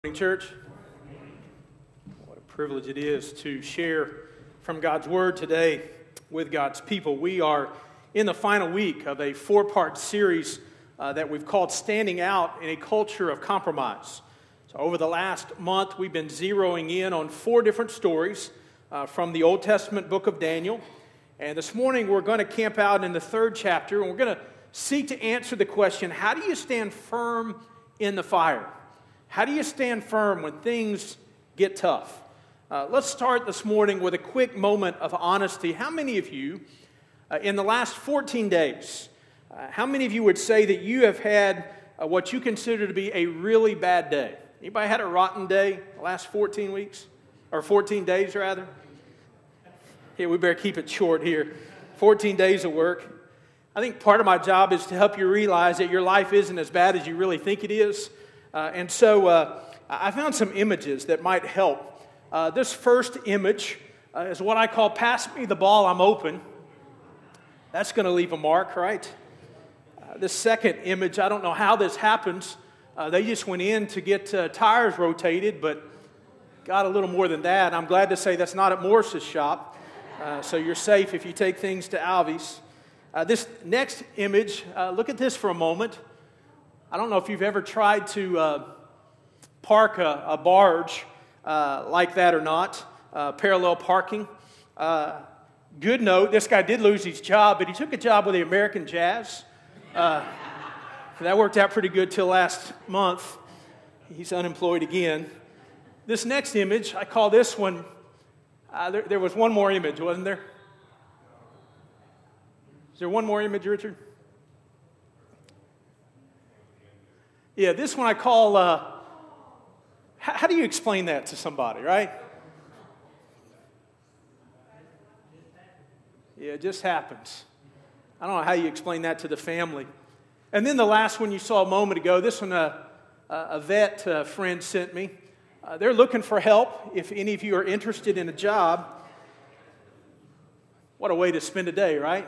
Morning, church. What a privilege it is to share from God's Word today with God's people. We are in the final week of a four-part series that we've called Standing Out in a Culture of Compromise. So over the last month, we've been zeroing in on four different stories from the Old Testament book of Daniel. And this morning, we're going to camp out in the third chapter, and we're going to seek to answer the question, how do you stand firm in the fire? How do you stand firm when things get tough? Let's start this morning with a quick moment of honesty. How many of you, in the last 14 days, how many of you would say that you have had what you consider to be a really bad day? Anybody had a rotten day the last 14 weeks? Or 14 days, rather? Yeah, we better keep it short here. 14 days of work. I think part of my job is to help you realize that your life isn't as bad as you really think it is. And so I found some images that might help. This first image is what I call pass me the ball, I'm open. That's going to leave a mark, right? This second image, I don't know how this happens. They just went in to get tires rotated, but got a little more than that. I'm glad to say that's not at Morris's shop. So you're safe if you take things to Alvy's. This next image, look at this for a moment. I don't know if you've ever tried to park a barge like that or not, parallel parking. Good note, this guy did lose his job, but he took a job with the American Jazz. That worked out pretty good till last month. He's unemployed again. This next image, I call this one, there was one more image, wasn't there? Is there one more image, Richard? Yeah, this one I call, how do you explain that to somebody, right? Yeah, it just happens. I don't know how you explain that to the family. And then the last one you saw a moment ago, this one a vet friend sent me. They're looking for help if any of you are interested in a job. What a way to spend a day, right?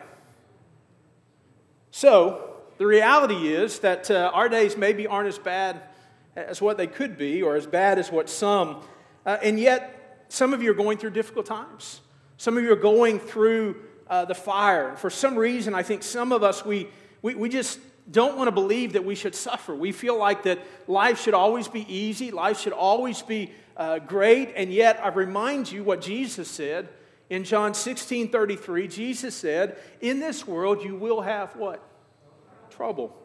So, the reality is that our days maybe aren't as bad as what they could be or as bad as what some, and yet some of you are going through difficult times. Some of you are going through the fire. For some reason, I think some of us, we just don't want to believe that we should suffer. We feel like that life should always be easy, life should always be great, and yet I remind you what Jesus said in John 16:33. Jesus said, in this world you will have what? Trouble.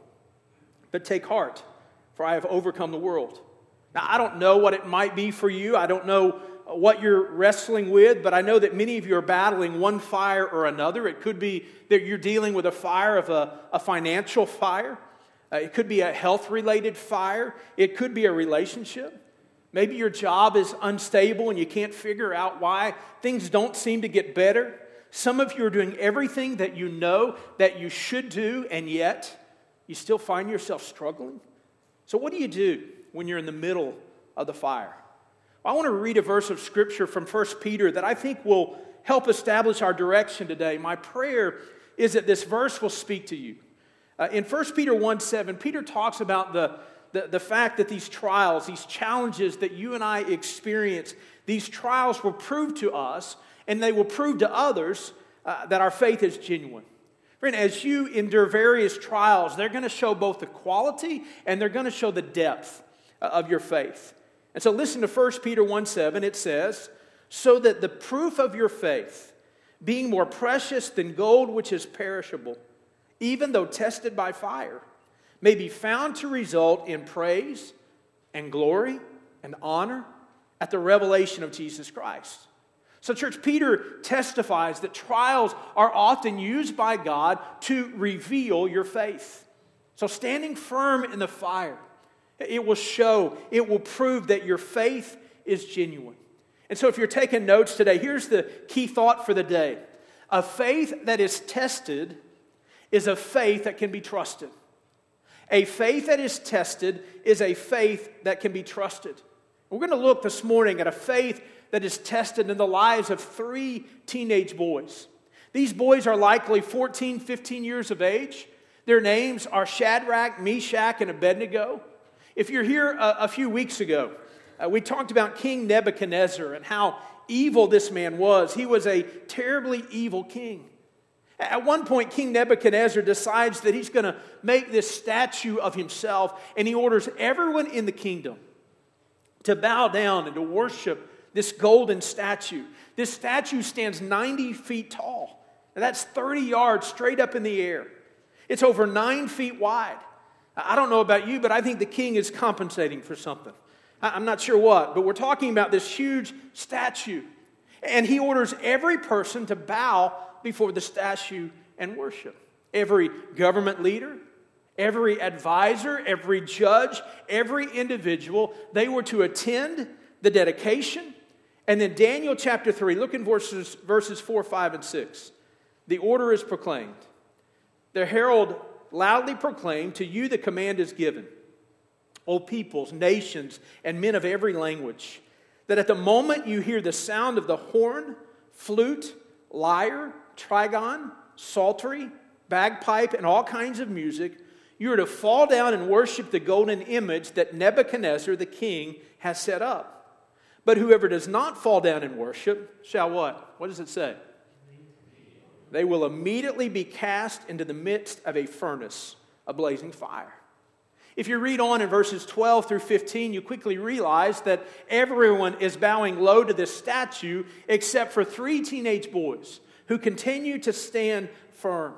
But take heart, for I have overcome the world. Now, I don't know what it might be for you. I don't know what you're wrestling with, but I know that many of you are battling one fire or another. It could be that you're dealing with a fire of a financial fire. It could be a health-related fire. It could be a relationship. Maybe your job is unstable and you can't figure out why things don't seem to get better. Some of you are doing everything that you know that you should do, and yet you still find yourself struggling. So what do you do when you're in the middle of the fire? Well, I want to read a verse of Scripture from 1 Peter that I think will help establish our direction today. My prayer is that this verse will speak to you. In 1 Peter 1:7, Peter talks about the fact that these trials, these challenges that you and I experience, these trials will prove to us and they will prove to others that our faith is genuine. Friend, as you endure various trials, they're going to show both the quality and they're going to show the depth of your faith. And so listen to 1 Peter 1:7. It says, so that the proof of your faith, being more precious than gold which is perishable, even though tested by fire, may be found to result in praise and glory and honor at the revelation of Jesus Christ. So, church, Peter testifies that trials are often used by God to reveal your faith. So, standing firm in the fire, it will show, it will prove that your faith is genuine. And so, if you're taking notes today, here's the key thought for the day. A faith that is tested is a faith that can be trusted. A faith that is tested is a faith that can be trusted. We're going to look this morning at a faith that is tested in the lives of 3 teenage boys. These boys are likely 14, 15 years of age. Their names are Shadrach, Meshach, and Abednego. If you're here a few weeks ago, We talked about King Nebuchadnezzar and how evil this man was. He was a terribly evil king. At one point, King Nebuchadnezzar decides that he's going to make this statue of himself, and he orders everyone in the kingdom to bow down and to worship this golden statue. This statue stands 90 feet tall. And that's 30 yards straight up in the air. It's over 9 feet wide. I don't know about you, but I think the king is compensating for something. I'm not sure what, but we're talking about this huge statue. And he orders every person to bow before the statue and worship. Every government leader, every advisor, every judge, every individual, they were to attend the dedication. And then Daniel chapter 3, look in verses 4, 5, and 6. The order is proclaimed. The herald loudly proclaimed, "To you the command is given, O peoples, nations, and men of every language, that at the moment you hear the sound of the horn, flute, lyre, trigon, psaltery, bagpipe, and all kinds of music, you are to fall down and worship the golden image that Nebuchadnezzar the king has set up. But whoever does not fall down and worship shall" what? What does it say? "They will immediately be cast into the midst of a furnace, a blazing fire." If you read on in verses 12 through 15, you quickly realize that everyone is bowing low to this statue except for 3 teenage boys who continue to stand firm.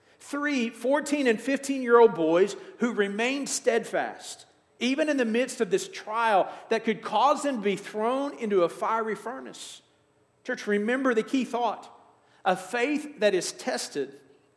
3 14 and 15-year-old boys who remain steadfast, even in the midst of this trial that could cause them to be thrown into a fiery furnace. Church, remember the key thought. A faith that is tested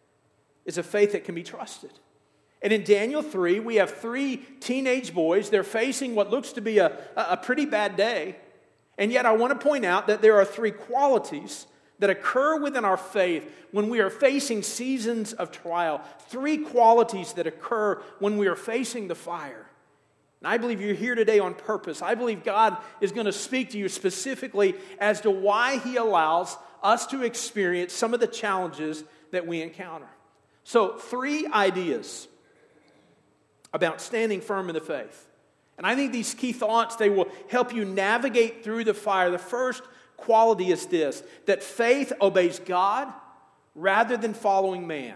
is a faith that can be trusted. And in Daniel 3, we have 3 teenage boys. They're facing what looks to be a pretty bad day. And yet I want to point out that there are 3 qualities that occur within our faith when we are facing seasons of trial. 3 qualities that occur when we are facing the fire. And I believe you're here today on purpose. I believe God is going to speak to you specifically as to why He allows us to experience some of the challenges that we encounter. So 3 ideas about standing firm in the faith. And I think these key thoughts, they will help you navigate through the fire. The first quality is this, that faith obeys God rather than following man.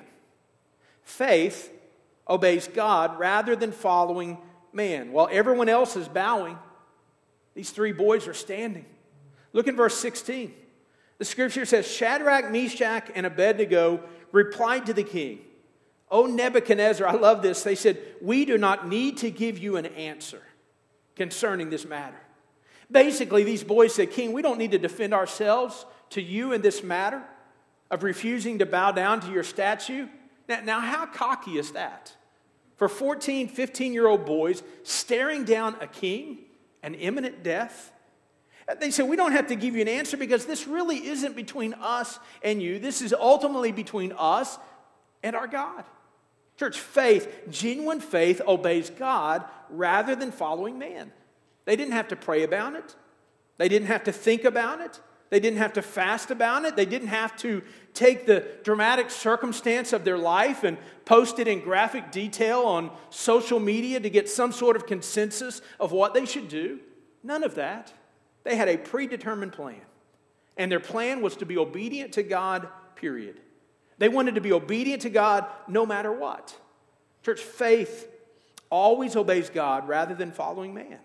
Faith obeys God rather than following man. While everyone else is bowing, these 3 boys are standing. Look in verse 16. The scripture says, "Shadrach, Meshach, and Abednego replied to the king, 'O Nebuchadnezzar,'" I love this, they said, "we do not need to give you an answer concerning this matter." Basically, these boys said, "King, we don't need to defend ourselves to you in this matter of refusing to bow down to your statue." Now how cocky is that? For 14, 15-year-old boys staring down a king, an imminent death. They said, "We don't have to give you an answer because this really isn't between us and you. This is ultimately between us and our God." Church, faith, genuine faith, obeys God rather than following man. They didn't have to pray about it. They didn't have to think about it. They didn't have to fast about it. They didn't have to take the dramatic circumstance of their life and post it in graphic detail on social media to get some sort of consensus of what they should do. None of that. They had a predetermined plan. And their plan was to be obedient to God, period. They wanted to be obedient to God no matter what. Church, faith always obeys God rather than following man.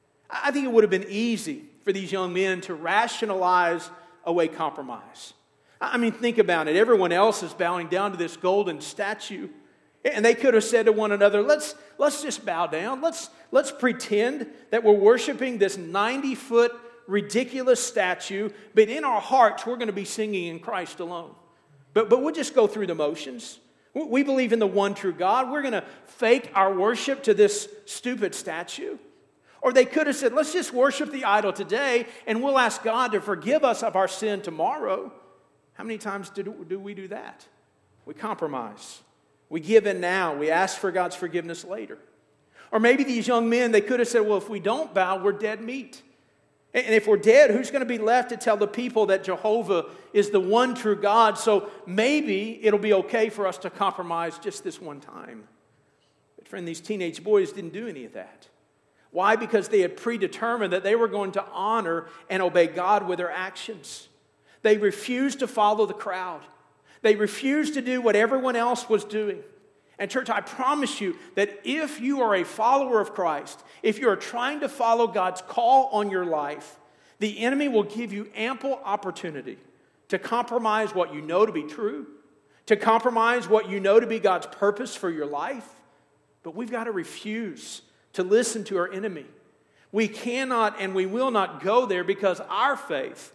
I think it would have been easy for these young men to rationalize away compromise. I mean, think about it. Everyone else is bowing down to this golden statue. And they could have said to one another, let's just bow down. Let's pretend that we're worshiping this 90-foot ridiculous statue, but in our hearts we're going to be singing in Christ alone. But we'll just go through the motions. We believe in the one true God. We're going to fake our worship to this stupid statue. Or they could have said, let's just worship the idol today and we'll ask God to forgive us of our sin tomorrow. How many times do we do that? We compromise. We give in now. We ask for God's forgiveness later. Or maybe these young men, they could have said, well, if we don't bow, we're dead meat. And if we're dead, who's going to be left to tell the people that Jehovah is the one true God? So maybe it'll be okay for us to compromise just this one time. But friend, these teenage boys didn't do any of that. Why? Because they had predetermined that they were going to honor and obey God with their actions. They refused to follow the crowd. They refused to do what everyone else was doing. And church, I promise you that if you are a follower of Christ, if you are trying to follow God's call on your life, the enemy will give you ample opportunity to compromise what you know to be true, to compromise what you know to be God's purpose for your life. But we've got to refuse to listen to our enemy. We cannot and we will not go there because our faith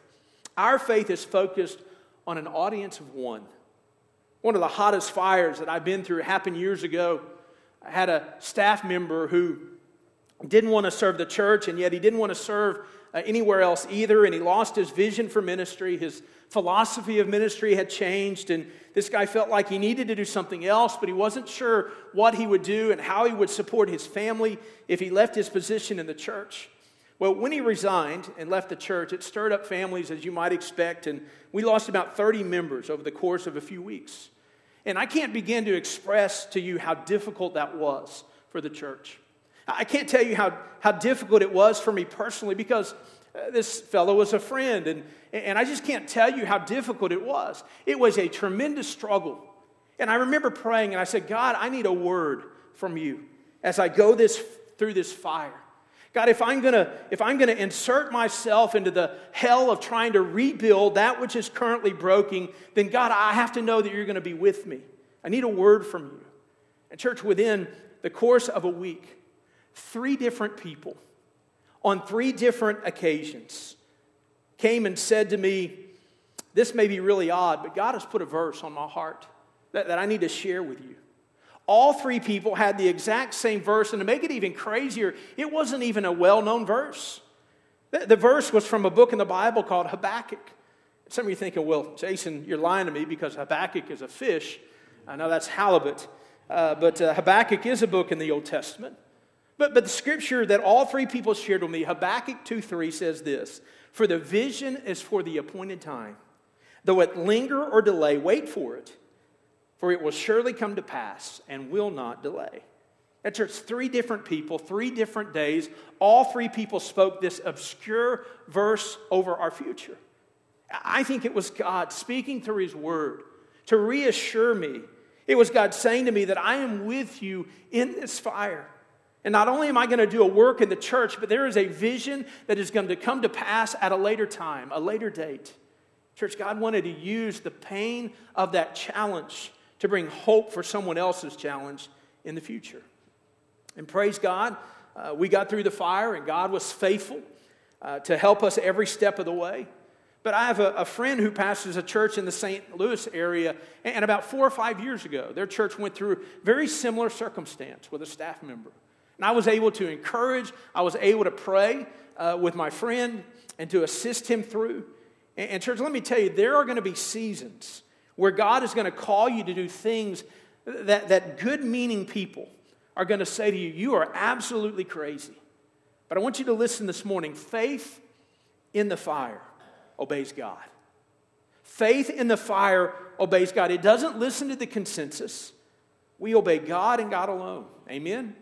is focused on an audience of one. One of the hottest fires that I've been through happened years ago. I had a staff member who didn't want to serve the church, and yet he didn't want to serve anywhere else either, and he lost his vision for ministry. His philosophy of ministry had changed, and this guy felt like he needed to do something else, but he wasn't sure what he would do and how he would support his family if he left his position in the church. Well, when he resigned and left the church, it stirred up families, as you might expect, and we lost about 30 members over the course of a few weeks. And I can't begin to express to you how difficult that was for the church. I can't tell you how difficult it was for me personally, because this fellow was a friend, and I just can't tell you how difficult it was. It was a tremendous struggle. And I remember praying, and I said, God, I need a word from you as I go through this fire. God, if I'm gonna insert myself into the hell of trying to rebuild that which is currently broken, then God, I have to know that you're going to be with me. I need a word from you. And church, within the course of a week, 3 different people on 3 different occasions came and said to me, this may be really odd, but God has put a verse on my heart that I need to share with you. All 3 people had the exact same verse, and to make it even crazier, it wasn't even a well-known verse. The verse was from a book in the Bible called Habakkuk. Some of you are thinking, well, Jason, you're lying to me because Habakkuk is a fish. I know that's halibut, but Habakkuk is a book in the Old Testament. But the scripture that all 3 people shared with me, Habakkuk 2:3 says this, for the vision is for the appointed time. Though it linger or delay, wait for it. For it will surely come to pass and will not delay. At church, 3 different people, 3 different days, all 3 people spoke this obscure verse over our future. I think it was God speaking through His Word to reassure me. It was God saying to me that I am with you in this fire. And not only am I going to do a work in the church, but there is a vision that is going to come to pass at a later time, a later date. Church, God wanted to use the pain of that challenge to bring hope for someone else's challenge in the future. And praise God, we got through the fire, and God was faithful to help us every step of the way. But I have a friend who pastors a church in the St. Louis area, and about 4 or 5 years ago, their church went through a very similar circumstance with a staff member. And I was able to encourage, I was able to pray with my friend and to assist him through. And church, let me tell you, there are going to be seasons where God is going to call you to do things that good-meaning people are going to say to you, you are absolutely crazy. But I want you to listen this morning. Faith in the fire obeys God. Faith in the fire obeys God. It doesn't listen to the consensus. We obey God and God alone. Amen?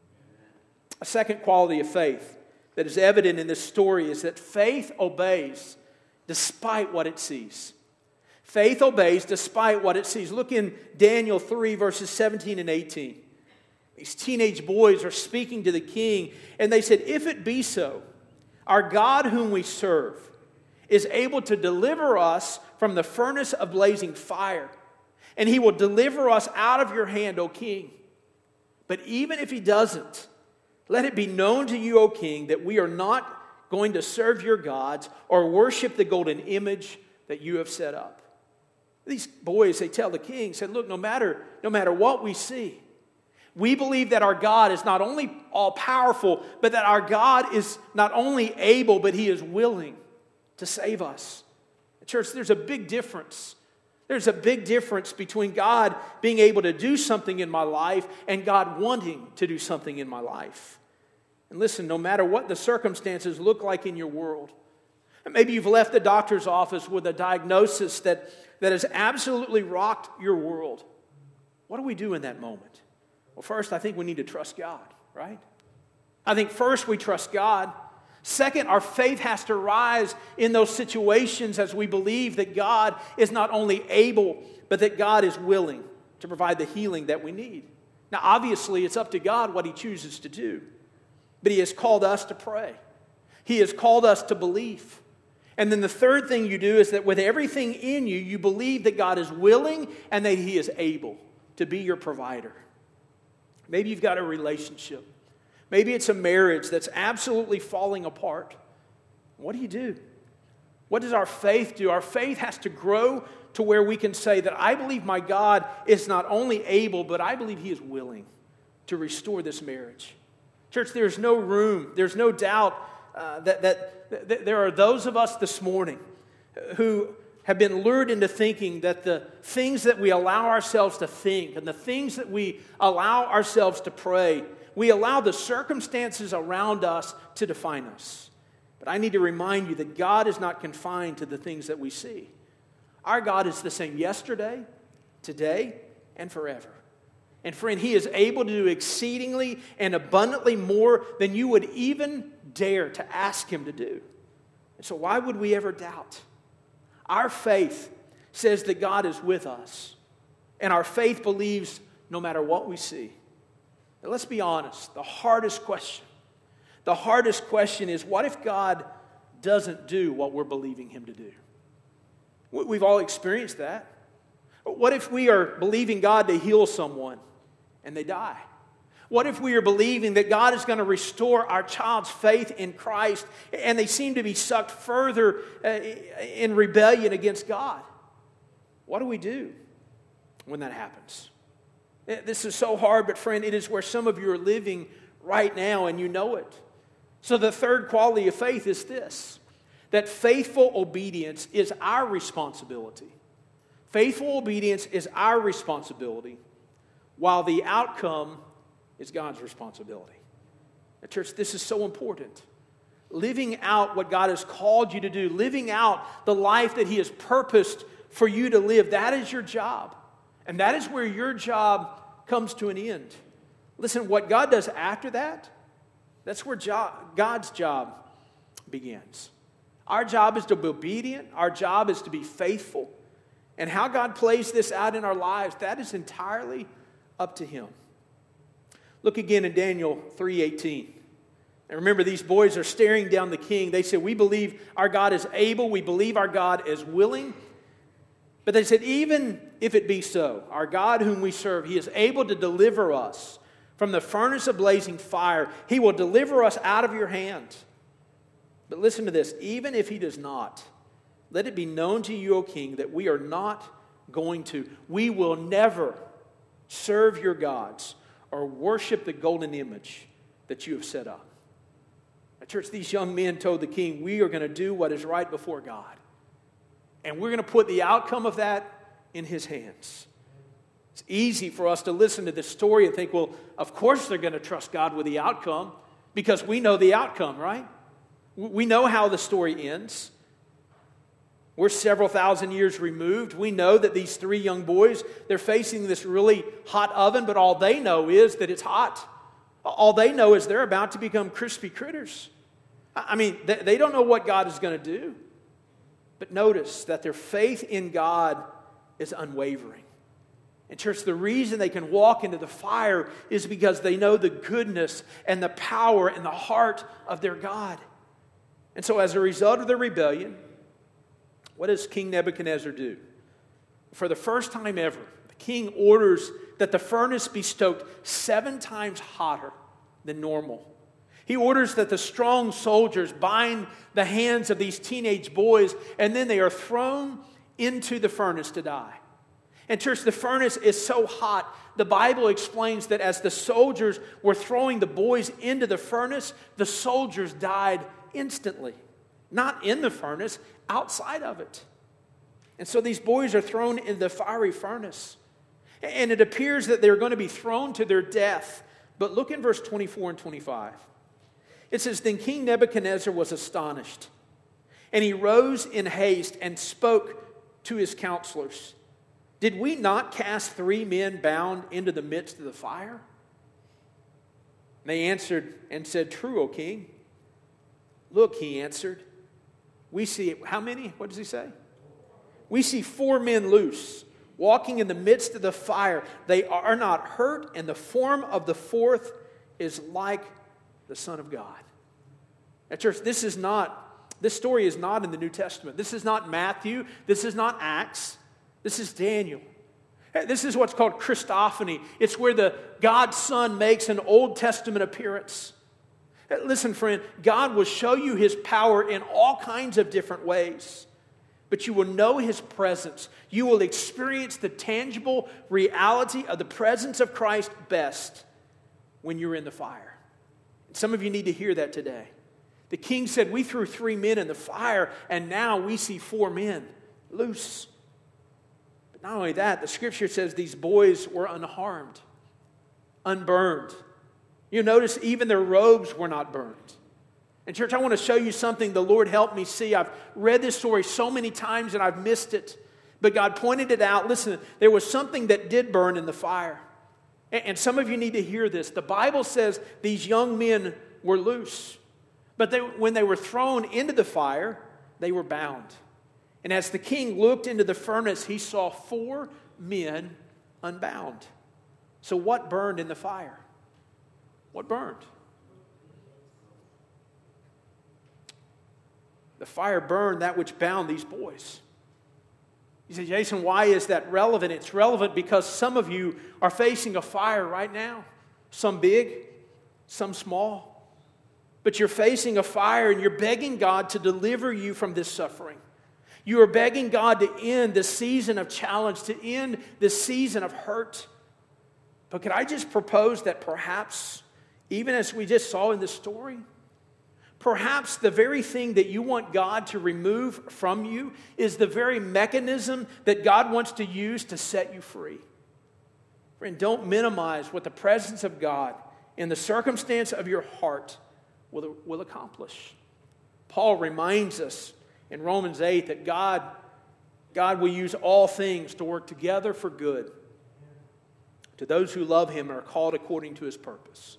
A second quality of faith that is evident in this story is that faith obeys despite what it sees. Faith obeys despite what it sees. Look in Daniel 3, verses 17 and 18. These teenage boys are speaking to the king, and they said, if it be so, our God whom we serve is able to deliver us from the furnace of blazing fire, and He will deliver us out of your hand, O king. But even if He doesn't, let it be known to you, O king, that we are not going to serve your gods or worship the golden image that you have set up. These boys, they tell the king, said, look, no matter what we see, we believe that our God is not only all-powerful, but that our God is not only able, but He is willing to save us. Church, there's a big difference. There's a big difference between God being able to do something in my life and God wanting to do something in my life. And listen, no matter what the circumstances look like in your world, maybe you've left the doctor's office with a diagnosis that has absolutely rocked your world. What do we do in that moment? Well, first, I think we need to trust God, right? I think first we trust God. Second, our faith has to rise in those situations as we believe that God is not only able, but that God is willing to provide the healing that we need. Now, obviously, it's up to God what He chooses to do. But He has called us to pray. He has called us to believe. And then the third thing you do is that with everything in you, you believe that God is willing and that He is able to be your provider. Maybe you've got a relationship. Maybe it's a marriage that's absolutely falling apart. What do? What does our faith do? Our faith has to grow to where we can say that I believe my God is not only able, but I believe He is willing to restore this marriage. Church, there's no room, there's no doubt that there are those of us this morning who have been lured into thinking that the things that we allow ourselves to think and the things that we allow ourselves to pray, we allow the circumstances around us to define us. But I need to remind you that God is not confined to the things that we see. Our God is the same yesterday, today, and forever. And friend, He is able to do exceedingly and abundantly more than you would even dare to ask Him to do. And so why would we ever doubt? Our faith says that God is with us. And our faith believes no matter what we see. Now, let's be honest. The hardest question is, what if God doesn't do what we're believing Him to do? We've all experienced that. What if we are believing God to heal someone and they die? What if we are believing that God is going to restore our child's faith in Christ and they seem to be sucked further in rebellion against God? What do we do when that happens? This is so hard, but friend, it is where some of you are living right now and you know it. So the third quality of faith is this, that faithful obedience is our responsibility. Faithful obedience is our responsibility, while the outcome is God's responsibility. Now, church, this is so important. Living out what God has called you to do, living out the life that He has purposed for you to live, that is your job. And that is where your job comes to an end. Listen, what God does after that, that's where God's job begins. Our job is to be obedient. Our job is to be faithful. And how God plays this out in our lives, that is entirely up to Him. Look again in Daniel 3:18. And remember, these boys are staring down the king. They said, we believe our God is able. We believe our God is willing. But they said, even if it be so, our God whom we serve, He is able to deliver us from the furnace of blazing fire. He will deliver us out of your hand. But listen to this, even if He does not, let it be known to you, O king, that we will never serve your gods or worship the golden image that you have set up. Now, church, these young men told the king, we are going to do what is right before God. And we're going to put the outcome of that in His hands. It's easy for us to listen to this story and think, well, of course they're going to trust God with the outcome because we know the outcome, right? We know how the story ends. We're several thousand years removed. We know that these three young boys, they're facing this really hot oven, but all they know is that it's hot. All they know is they're about to become crispy critters. I mean, they don't know what God is going to do. But notice that their faith in God is unwavering. And church, the reason they can walk into the fire is because they know the goodness and the power and the heart of their God. And so as a result of their rebellion, what does King Nebuchadnezzar do? For the first time ever, the king orders that the furnace be stoked 7 times hotter than normal. He orders that the strong soldiers bind the hands of these teenage boys, and then they are thrown into the furnace to die. And church, the furnace is so hot, the Bible explains that as the soldiers were throwing the boys into the furnace, the soldiers died instantly. Not in the furnace, outside of it. And so these boys are thrown into the fiery furnace. And it appears that they're going to be thrown to their death. But look in verse 24 and 25. It says, then King Nebuchadnezzar was astonished, and he rose in haste and spoke to his counselors. Did we not cast 3 men bound into the midst of the fire? They answered and said, "True, O king." "Look," he answered, "we see," how many? What does he say? "We see 4 men loose, walking in the midst of the fire. They are not hurt, and the form of the fourth is like the Son of God." Now, church, this story is not in the New Testament. This is not Matthew. This is not Acts. This is Daniel. This is what's called Christophany. It's where the God's Son makes an Old Testament appearance. Listen, friend, God will show you His power in all kinds of different ways. But you will know His presence. You will experience the tangible reality of the presence of Christ best when you're in the fire. Some of you need to hear that today. The king said, "We threw 3 men in the fire, and now we see 4 men loose." But not only that, the scripture says these boys were unharmed, unburned. You notice even their robes were not burned. And church, I want to show you something the Lord helped me see. I've read this story so many times and I've missed it. But God pointed it out. Listen, there was something that did burn in the fire. And some of you need to hear this. The Bible says these young men were loose. But when they were thrown into the fire, they were bound. And as the king looked into the furnace, he saw 4 men unbound. So what burned in the fire? What burned? The fire burned that which bound these boys. You say, "Jason, why is that relevant?" It's relevant because some of you are facing a fire right now. Some big, some small. But you're facing a fire and you're begging God to deliver you from this suffering. You are begging God to end this season of challenge, to end this season of hurt. But could I just propose that perhaps, even as we just saw in this story, perhaps the very thing that you want God to remove from you is the very mechanism that God wants to use to set you free. Friend, don't minimize what the presence of God in the circumstance of your heart will accomplish. Paul reminds us in Romans 8 that God will use all things to work together for good to those who love Him and are called according to His purpose.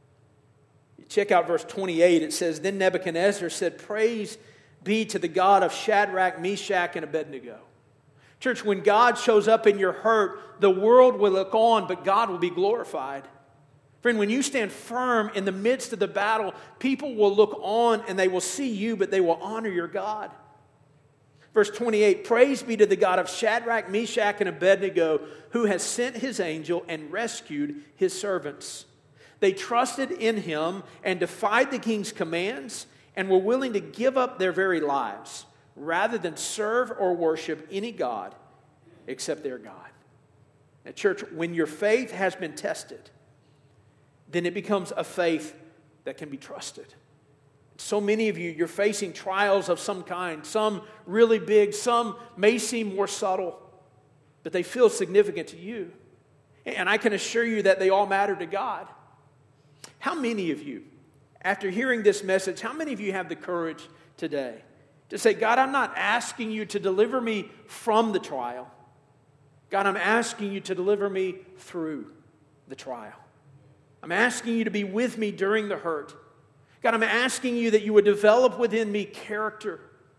Check out verse 28. It says, "Then Nebuchadnezzar said, 'Praise be to the God of Shadrach, Meshach, and Abednego.'" Church, when God shows up in your hurt, the world will look on, but God will be glorified. Friend, when you stand firm in the midst of the battle, people will look on and they will see you, but they will honor your God. Verse 28, "Praise be to the God of Shadrach, Meshach, and Abednego, who has sent His angel and rescued His servants. They trusted in Him and defied the king's commands and were willing to give up their very lives rather than serve or worship any god except their God." Now, church, when your faith has been tested, then it becomes a faith that can be trusted. So many of you, you're facing trials of some kind, some really big, some may seem more subtle, but they feel significant to you. And I can assure you that they all matter to God. How many of you, after hearing this message, how many of you have the courage today to say, "God, I'm not asking you to deliver me from the trial. God, I'm asking you to deliver me through the trial. I'm asking you to be with me during the hurt. God, I'm asking you that you would develop within me character,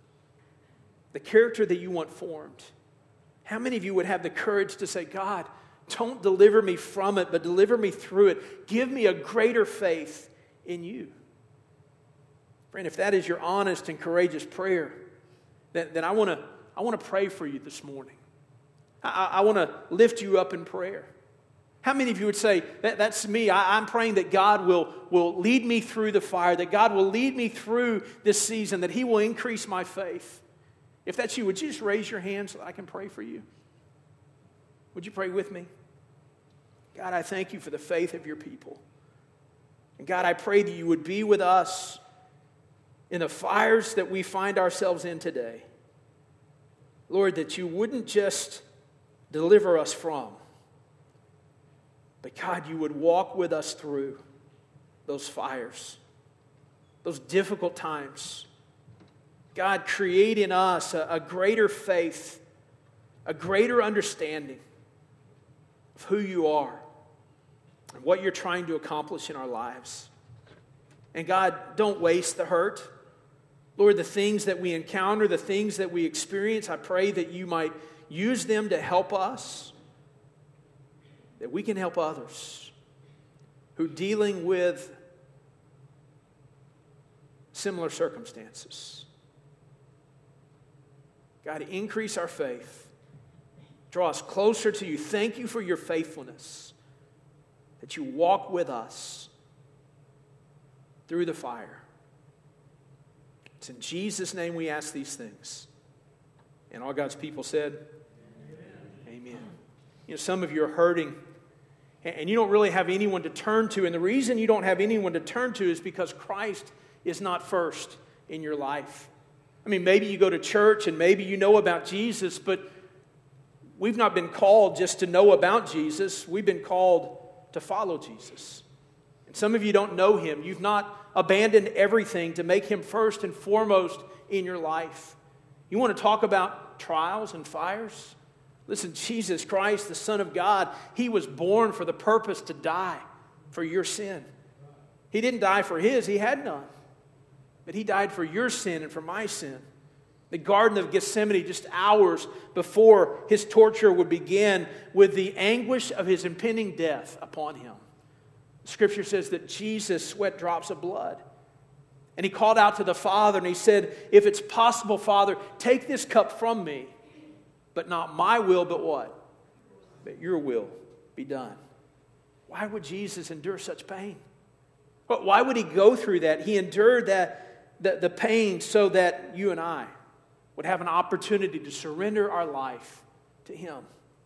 the character that you want formed." How many of you would have the courage to say, "God, don't deliver me from it, but deliver me through it. Give me a greater faith in you"? Friend, if that is your honest and courageous prayer, then I want to pray for you this morning. I want to lift you up in prayer. How many of you would say, "That's me. I'm praying that God will lead me through the fire, that God will lead me through this season, that He will increase my faith"? If that's you, would you just raise your hand so I can pray for you? Would you pray with me? God, I thank you for the faith of your people. And God, I pray that you would be with us in the fires that we find ourselves in today. Lord, that you wouldn't just deliver us from, but God, you would walk with us through those fires, those difficult times. God, create in us a greater faith, a greater understanding of who you are and what you're trying to accomplish in our lives. And God, don't waste the hurt. Lord, the things that we encounter, the things that we experience, I pray that you might use them to help us, that we can help others who are dealing with similar circumstances. God, increase our faith. Draw us closer to you. Thank you for your faithfulness, that you walk with us through the fire. It's in Jesus' name we ask these things. And all God's people said, Amen. Amen. You know, some of you are hurting, and you don't really have anyone to turn to. And the reason you don't have anyone to turn to is because Christ is not first in your life. I mean, maybe you go to church and maybe you know about Jesus, but we've not been called just to know about Jesus. We've been called to follow Jesus. And some of you don't know him. You've not abandoned everything to make him first and foremost in your life. You want to talk about trials and fires? Listen, Jesus Christ, the Son of God, he was born for the purpose to die for your sin. He didn't die for his, he had none. But he died for your sin and for my sin. The Garden of Gethsemane, just hours before his torture would begin, with the anguish of his impending death upon him. Scripture says that Jesus sweat drops of blood. And he called out to the Father and he said, if it's possible, Father, take this cup from me, but not my will, but what? But your will be done. Why would Jesus endure such pain? But why would he go through that? He endured the pain so that you and I would have an opportunity to surrender our life to him.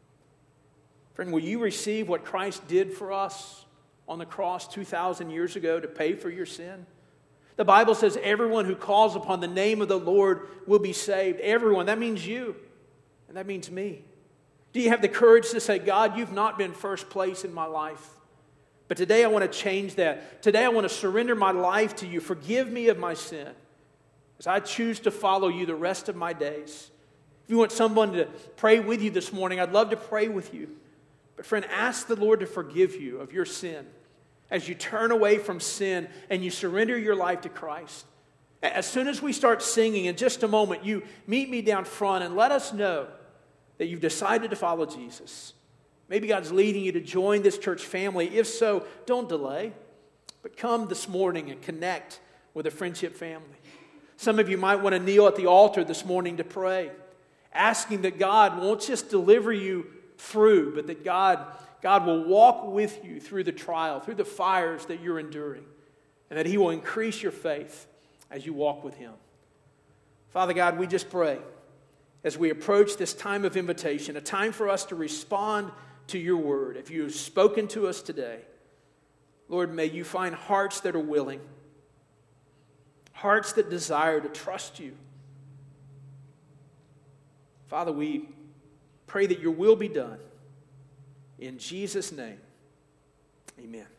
Friend, will you receive what Christ did for us on the cross 2,000 years ago to pay for your sin? The Bible says everyone who calls upon the name of the Lord will be saved. Everyone. That means you. And that means me. Do you have the courage to say, God, you've not been first place in my life, but today I want to change that. Today I want to surrender my life to you. Forgive me of my sin as I choose to follow you the rest of my days. If you want someone to pray with you this morning, I'd love to pray with you. But friend, ask the Lord to forgive you of your sin as you turn away from sin and you surrender your life to Christ. As soon as we start singing, in just a moment, you meet me down front and let us know that you've decided to follow Jesus. Maybe God's leading you to join this church family. If so, don't delay, but come this morning and connect with a friendship family. Some of you might want to kneel at the altar this morning to pray, asking that God won't just deliver you through, but that God will walk with you through the trial, through the fires that you're enduring, and that he will increase your faith as you walk with him. Father God, we just pray as we approach this time of invitation, a time for us to respond to your word. If you have spoken to us today, Lord, may you find hearts that are willing, hearts that desire to trust you. Father, we pray that your will be done. In Jesus' name, amen.